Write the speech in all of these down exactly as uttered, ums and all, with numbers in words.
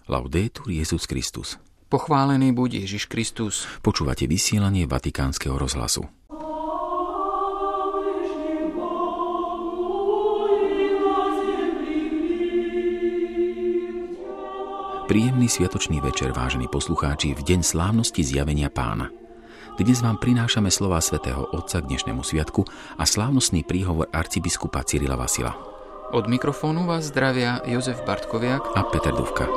Laudetur Jesus Christus. Pochválený buď Ježiš Kristus. Počúvate vysielanie Vatikánskeho rozhlasu. Príjemný sviatočný večer, vážení poslucháči, v deň slávnosti zjavenia Pána. Dnes vám prinášame slová svätého Otca k dnešnému sviatku a slávnostný príhovor arcibiskupa Cyrila Vasila. Od mikrofónu vás zdravia Jozef Bartkoviak a Peter Dufka.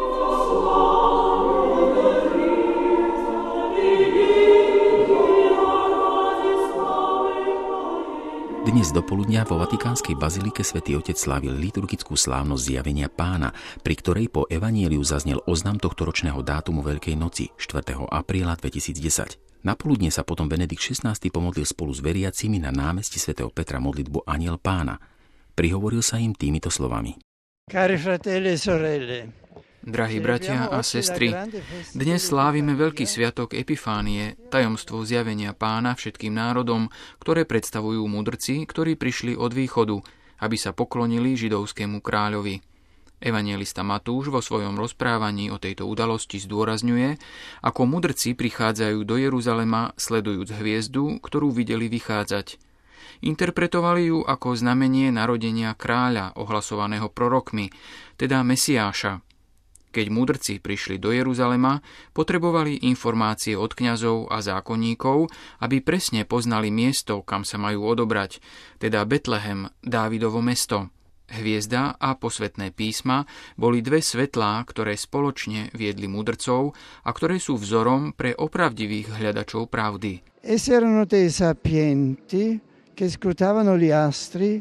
Dnes dopoludnia vo Vatikánskej bazilike Svätý Otec slávil liturgickú slávnosť zjavenia Pána, pri ktorej po evanjeliu zaznel oznam tohtoročného dátumu Veľkej noci, štvrtého apríla dvetisícdesať. Napoludne sa potom Benedikt šestnásty pomodlil spolu s veriacimi na námestí svätého Petra modlitbu Anjel Pána. Prihovoril sa im týmito slovami. Cari fratelli e sorelle, Drahí bratia a sestry, dnes slávime veľký sviatok Epifánie, tajomstvo zjavenia Pána všetkým národom, ktoré predstavujú mudrci, ktorí prišli od východu, aby sa poklonili židovskému kráľovi. Evanjelista Matúš vo svojom rozprávaní o tejto udalosti zdôrazňuje, ako mudrci prichádzajú do Jeruzalema sledujúc hviezdu, ktorú videli vychádzať. Interpretovali ju ako znamenie narodenia kráľa, ohlasovaného prorokmi, teda Mesiáša. Keď mudrci prišli do Jeruzalema, potrebovali informácie od kňazov a zákonníkov, aby presne poznali miesto, kam sa majú odobrať, teda Betlehem, Dávidovo mesto. Hviezda a posvätné písma boli dve svetlá, ktoré spoločne viedli mudrcov a ktoré sú vzorom pre opravdivých hľadačov pravdy. Essi erano dei sapienti che scrutavano gli astri.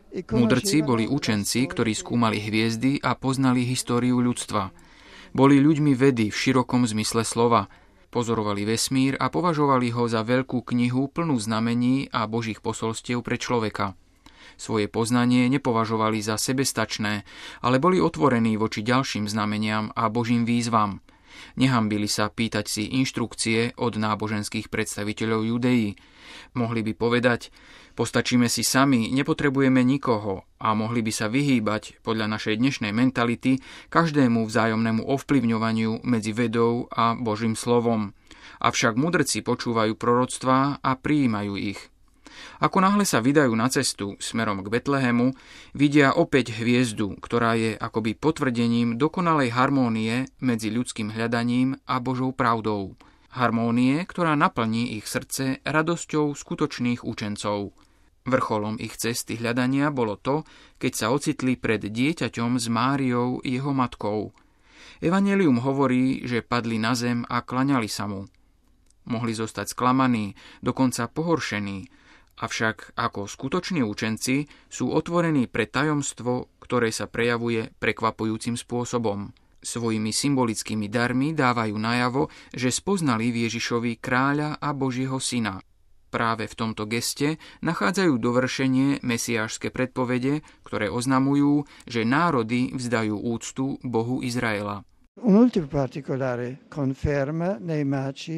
Mudrci boli učenci, ktorí skúmali hviezdy a poznali históriu ľudstva. Boli ľuďmi vedy v širokom zmysle slova. Pozorovali vesmír a považovali ho za veľkú knihu plnú znamení a božích posolstiev pre človeka. Svoje poznanie nepovažovali za sebestačné, ale boli otvorení voči ďalším znameniam a božím výzvam. Nehambili sa pýtať si inštrukcie od náboženských predstaviteľov Judei. Mohli by povedať, postačíme si sami, nepotrebujeme nikoho a mohli by sa vyhýbať podľa našej dnešnej mentality každému vzájomnému ovplyvňovaniu medzi vedou a Božím slovom. Avšak mudrci počúvajú proroctvá a prijímajú ich. Ako náhle sa vydajú na cestu smerom k Betlehemu, vidia opäť hviezdu, ktorá je akoby potvrdením dokonalej harmónie medzi ľudským hľadaním a Božou pravdou. Harmónie, ktorá naplní ich srdce radosťou skutočných učencov. Vrcholom ich cesty hľadania bolo to, keď sa ocitli pred dieťaťom s Máriou, jeho matkou. Evanjelium hovorí, že padli na zem a klaňali sa mu. Mohli zostať sklamaní, dokonca pohoršení, avšak ako skutoční učenci sú otvorení pre tajomstvo, ktoré sa prejavuje prekvapujúcim spôsobom. Svojimi symbolickými darmi dávajú najavo, že spoznali v Ježišovi kráľa a Božieho syna. Práve v tomto geste nachádzajú dovršenie mesiášske predpovede, ktoré oznamujú, že národy vzdajú úctu Bohu Izraela. Un ultimo particolare conferma nei Magi.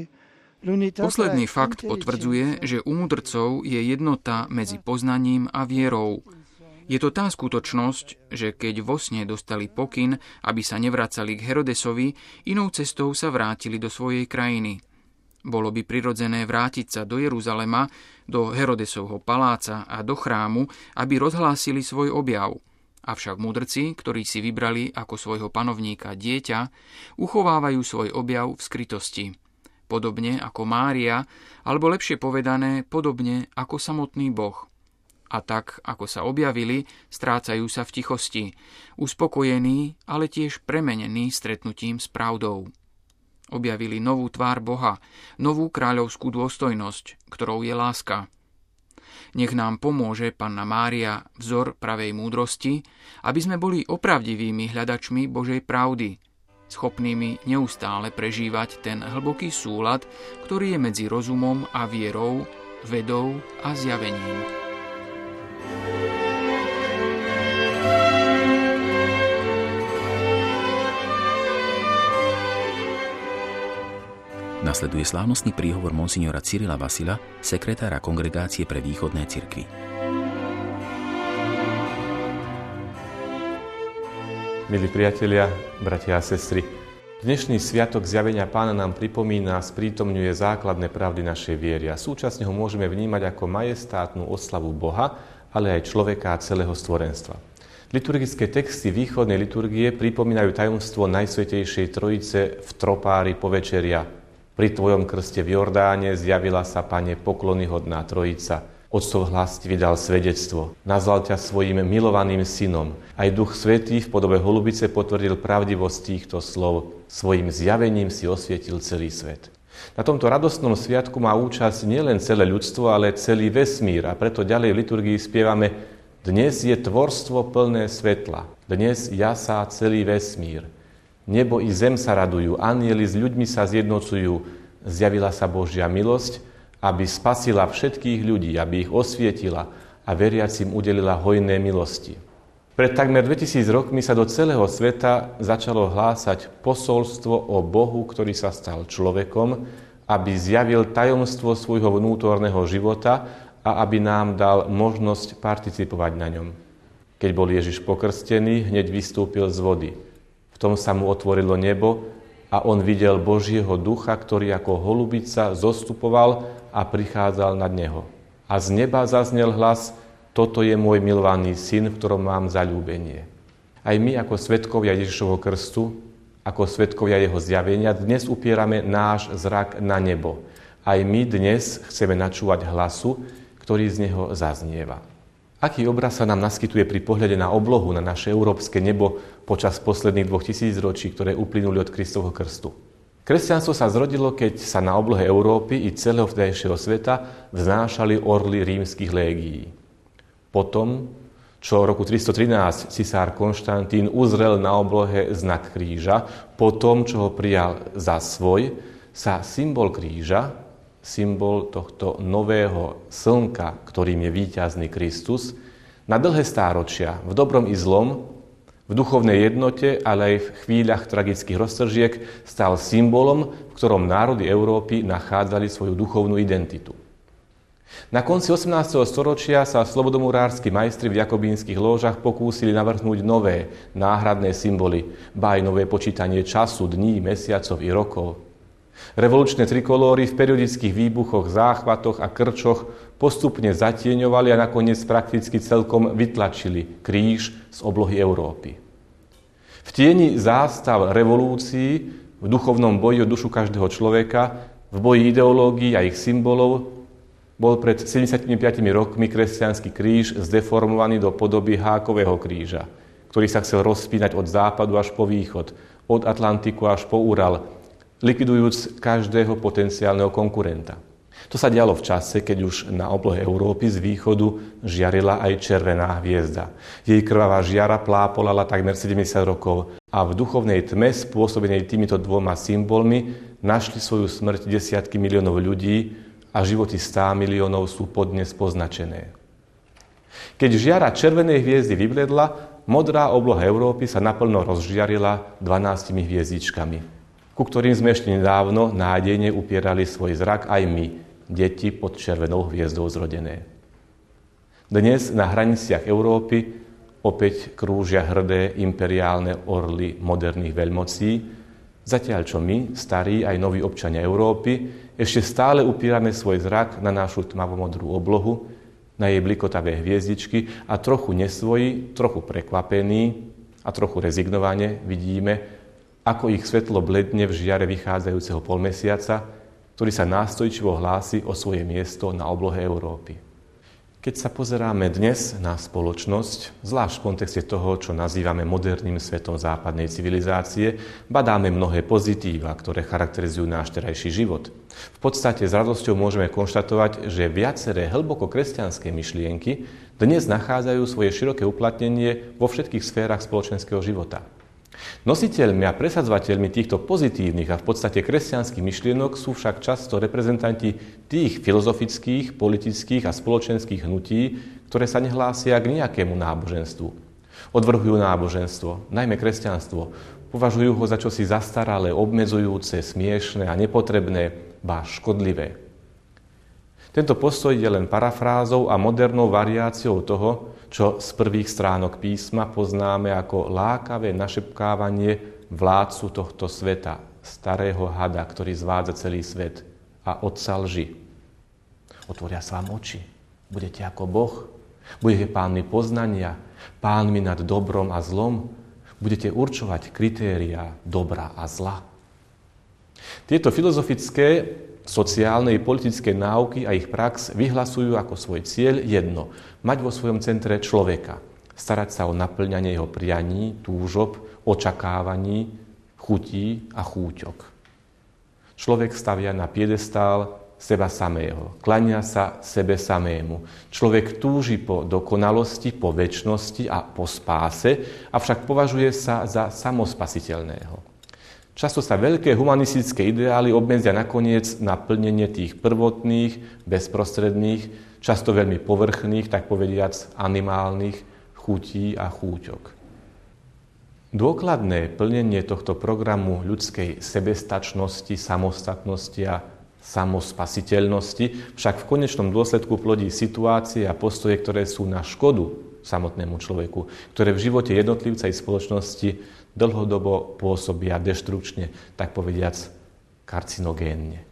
Posledný fakt potvrdzuje, že u mudrcov je jednota medzi poznaním a vierou. Je to tá skutočnosť, že keď vo sne dostali pokyn, aby sa nevracali k Herodesovi, inou cestou sa vrátili do svojej krajiny. Bolo by prirodzené vrátiť sa do Jeruzalema, do Herodesovho paláca a do chrámu, aby rozhlásili svoj objav. Avšak mudrci, ktorí si vybrali ako svojho panovníka dieťa, uchovávajú svoj objav v skrytosti. Podobne ako Mária, alebo lepšie povedané, podobne ako samotný Boh. A tak, ako sa objavili, strácajú sa v tichosti, uspokojení, ale tiež premenení stretnutím s pravdou. Objavili novú tvár Boha, novú kráľovskú dôstojnosť, ktorou je láska. Nech nám pomôže Panna Mária, vzor pravej múdrosti, aby sme boli opravdivými hľadačmi Božej pravdy, schopnými neustále prežívať ten hlboký súlad, ktorý je medzi rozumom a vierou, vedou a zjavením. Nasleduje slávnostný príhovor monsignora Cyrila Vasila, sekretára Kongregácie pre východné cirkvi. Milí priatelia, bratia a sestry, Dnešný sviatok zjavenia Pána nám pripomína a sprítomňuje základné pravdy našej viery a súčasne ho môžeme vnímať ako majestátnu oslavu Boha, ale aj človeka a celého stvorenstva. Liturgické texty východnej liturgie pripomínajú tajomstvo Najsvätejšej Trojice v tropári povečeria. Pri tvojom krste v Jordáne zjavila sa, Pane, poklonyhodná Trojica. Otcov hlas ti vydal svedectvo. Nazval ťa svojím milovaným synom. Aj Duch Svätý v podobe holubice potvrdil pravdivosť týchto slov. Svojím zjavením si osvietil celý svet. Na tomto radostnom sviatku má účasť nielen celé ľudstvo, ale celý vesmír. A preto ďalej v liturgii spievame: Dnes je tvorstvo plné svetla. Dnes jasá celý vesmír. Nebo i zem sa radujú, anjeli s ľuďmi sa zjednocujú. Zjavila sa Božia milosť, aby spasila všetkých ľudí, aby ich osvietila a veriacim udelila hojné milosti. Pred takmer dvetisíc rokmi sa do celého sveta začalo hlásať posolstvo o Bohu, ktorý sa stal človekom, aby zjavil tajomstvo svojho vnútorného života a aby nám dal možnosť participovať na ňom. Keď bol Ježiš pokrstený, hneď vystúpil z vody. V tom sa mu otvorilo nebo a on videl Božieho ducha, ktorý ako holubica zostupoval a prichádzal nad neho. A z neba zaznel hlas: Toto je môj milovaný syn, v ktorom mám zaľúbenie. Aj my ako svedkovia Ježišovho krstu, ako svedkovia jeho zjavenia, dnes upierame náš zrak na nebo. Aj my dnes chceme načúvať hlasu, ktorý z neho zaznieva. Aký obraz sa nám naskytuje pri pohľade na oblohu, na naše európske nebo počas posledných dvoch tisícročí, ktoré uplynuli od Kristovho krstu? Kresťanstvo sa zrodilo, keď sa na oblohe Európy i celého vtedajšieho sveta vznášali orly rímskych légií. Potom, čo v roku tristotrinásť cisár Konštantín uzrel na oblohe znak kríža, potom, čo ho prijal za svoj, sa symbol kríža, symbol tohto nového slnka, ktorým je víťazný Kristus, na dlhé stáročia, v dobrom i zlom, v duchovnej jednote, ale aj v chvíľach tragických roztržiek stal symbolom, v ktorom národy Európy nachádzali svoju duchovnú identitu. Na konci osemnásteho storočia sa slobodomurársky majstri v jakobínskych lóžach pokúsili navrhnúť nové, náhradné symboly, ba aj nové počítanie času, dní, mesiacov i rokov. Revolučné trikolóry v periodických výbuchoch, záchvatoch a krčoch postupne zatieňovali a nakoniec prakticky celkom vytlačili kríž z oblohy Európy. V tieni zástav revolúcií, v duchovnom boji o dušu každého človeka, v boji ideológií a ich symbolov bol pred sedemdesiatpäť rokmi kresťanský kríž zdeformovaný do podoby hákového kríža, ktorý sa chcel rozpínať od západu až po východ, od Atlantiku až po Ural, likvidujúc každého potenciálneho konkurenta. To sa dialo v čase, keď už na oblohe Európy z východu žiarila aj červená hviezda. Jej krvavá žiara plápolala takmer sedemdesiat rokov a v duchovnej tme spôsobenej týmito dvoma symbolmi našli svoju smrť desiatky miliónov ľudí a životy stá miliónov sú podnes poznačené. Keď žiara červenej hviezdy vybledla, modrá obloha Európy sa naplno rozžiarila dvanástimi hviezdičkami, ku ktorým sme ešte nedávno nádejne upierali svoj zrak aj my, deti pod červenou hviezdou zrodené. Dnes na hraniciach Európy opäť krúžia hrdé imperiálne orly moderných veľmocí, zatiaľ čo my, starí aj noví občania Európy, ešte stále upierame svoj zrak na našu tmavomodrú oblohu, na jej blikotavé hviezdičky a trochu nesvoji, trochu prekvapení a trochu rezignovane vidíme, ako ich svetlo bledne v žiare vychádzajúceho polmesiaca, ktorý sa nástojčivo hlási o svoje miesto na oblohe Európy. Keď sa pozeráme dnes na spoločnosť, zvlášť v kontexte toho, čo nazývame moderným svetom západnej civilizácie, badáme mnohé pozitíva, ktoré charakterizujú náš terajší život. V podstate s radosťou môžeme konštatovať, že viaceré hlboko kresťanské myšlienky dnes nachádzajú svoje široké uplatnenie vo všetkých sférach spoločenského života. Nositeľmi a presadzovateľmi týchto pozitívnych a v podstate kresťanských myšlienok sú však často reprezentanti tých filozofických, politických a spoločenských hnutí, ktoré sa nehlásia k nejakému náboženstvu. Odvrhujú náboženstvo, najmä kresťanstvo, považujú ho za čosi zastaralé, obmedzujúce, smiešné a nepotrebné, ba škodlivé. Tento postoj je len parafrázou a modernou variáciou toho, čo z prvých stránok písma poznáme ako lákavé našepkávanie vládcu tohto sveta, starého hada, ktorý zvádza celý svet, a otca lži. Otvoria sa vám oči. Budete ako Boh. Budete pánmi poznania, pánmi nad dobrom a zlom. Budete určovať kritériá dobra a zla. Tieto filozofické, sociálne i politické náuky a ich prax vyhlasujú ako svoj cieľ jedno. Mať vo svojom centre človeka. Starať sa o naplňanie jeho prianí, túžob, očakávaní, chutí a chúťok. Človek stavia na piedestál seba samého. Klania sa sebe samému. Človek túži po dokonalosti, po večnosti a po spáse, avšak považuje sa za samospasiteľného. Často sa veľké humanistické ideály obmedzia nakoniec na plnenie tých prvotných, bezprostredných, často veľmi povrchných, tak povediac animálnych chutí a chúťok. Dôkladné plnenie tohto programu ľudskej sebestačnosti, samostatnosti a samospasiteľnosti však v konečnom dôsledku plodí situácie a postoje, ktoré sú na škodu samotnému človeku, ktoré v živote jednotlivca i spoločnosti dlhodobo pôsobia deštrukčne, tak povediac karcinogénne.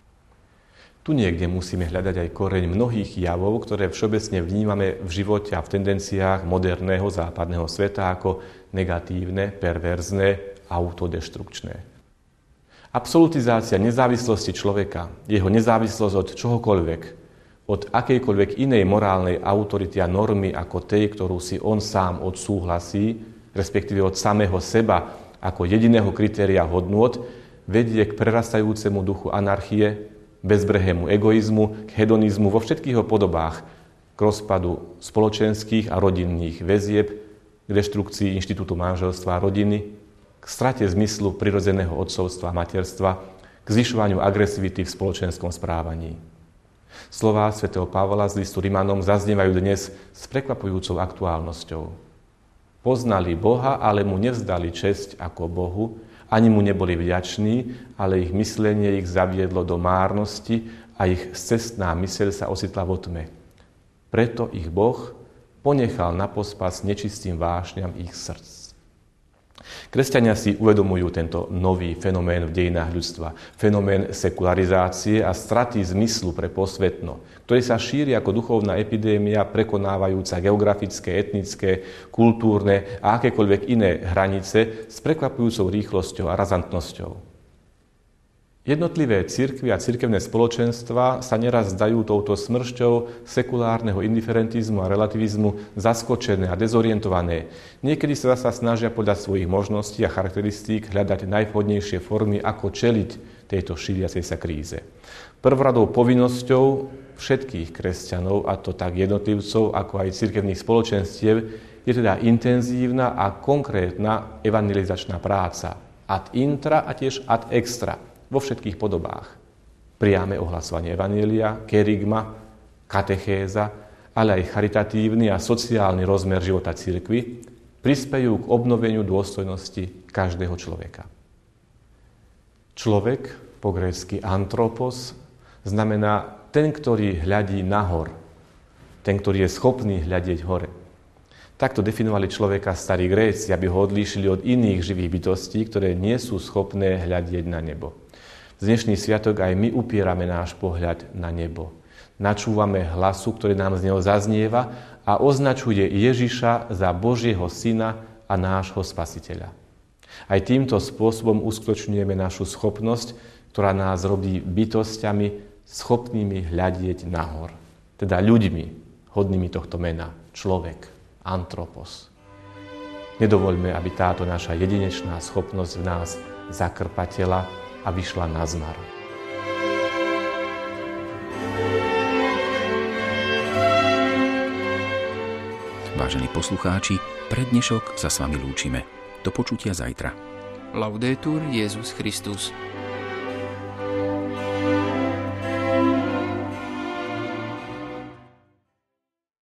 Tu niekde musíme hľadať aj koreň mnohých javov, ktoré všeobecne vnímame v živote a v tendenciách moderného západného sveta ako negatívne, perverzné, autodeštrukčné. Absolutizácia nezávislosti človeka, jeho nezávislosť od čohokoľvek, od akejkoľvek inej morálnej autority a normy ako tej, ktorú si on sám odsúhlasí, respektíve od samého seba ako jediného kritéria hodnôt, vedie k prerastajúcemu duchu anarchie, bezbrehému egoizmu, k hedonizmu vo všetkých jeho podobách, k rozpadu spoločenských a rodinných väzieb, k deštrukcii inštitútu manželstva a rodiny, k strate zmyslu prirodzeného otcovstva a materstva, k zvyšovaniu agresivity v spoločenskom správaní. Slová svätého Pavla z listu Rimanom zaznievajú dnes s prekvapujúcou aktuálnosťou. Poznali Boha, ale mu nevzdali česť ako Bohu, ani mu neboli vďační, ale ich myslenie ich zaviedlo do márnosti a ich scestná myseľ sa ocitla vo tme. Preto ich Boh ponechal na pospas nečistým vášňam ich srdc. Kresťania si uvedomujú tento nový fenomén v dejinách ľudstva. Fenomén sekularizácie a straty zmyslu pre posvetno, ktorý sa šíri ako duchovná epidémia prekonávajúca geografické, etnické, kultúrne a akékoľvek iné hranice s prekvapujúcou rýchlosťou a razantnosťou. Jednotlivé cirkvi a cirkevné spoločenstva sa neraz zdajú touto smršťou sekulárneho indiferentizmu a relativizmu zaskočené a dezorientované. Niekedy sa zasa snažia podľa svojich možností a charakteristík hľadať najvhodnejšie formy, ako čeliť tejto šíriacej sa kríze. Prvoradou povinnosťou všetkých kresťanov, a to tak jednotlivcov, ako aj cirkevných spoločenstiev, je teda intenzívna a konkrétna evangelizačná práca. Ad intra a tiež ad extra. Vo všetkých podobách. Priame ohlasovanie evanjelia, kerygma, katechéza, ale aj charitatívny a sociálny rozmer života cirkvi prispejú k obnoveniu dôstojnosti každého človeka. Človek, po grécky antropos, znamená ten, ktorý hľadí nahor, ten, ktorý je schopný hľadieť hore. Takto definovali človeka starí Gréci, aby ho odlíšili od iných živých bytostí, ktoré nie sú schopné hľadieť na nebo. Z dnešný sviatok aj my upierame náš pohľad na nebo. Načúvame hlasu, ktorý nám z neho zaznieva a označuje Ježiša za Božieho syna a nášho spasiteľa. Aj týmto spôsobom uskutočňujeme našu schopnosť, ktorá nás robí bytosťami schopnými hľadieť nahor. Teda ľuďmi, hodnými tohto mena. Človek, antropos. Nedovoľme, aby táto naša jedinečná schopnosť v nás zakrpatela a vyšla na zmar. Vážení poslucháči, pre dnešok sa s vami lúčime. Do počutia zajtra. Laudetur Jesus Christus.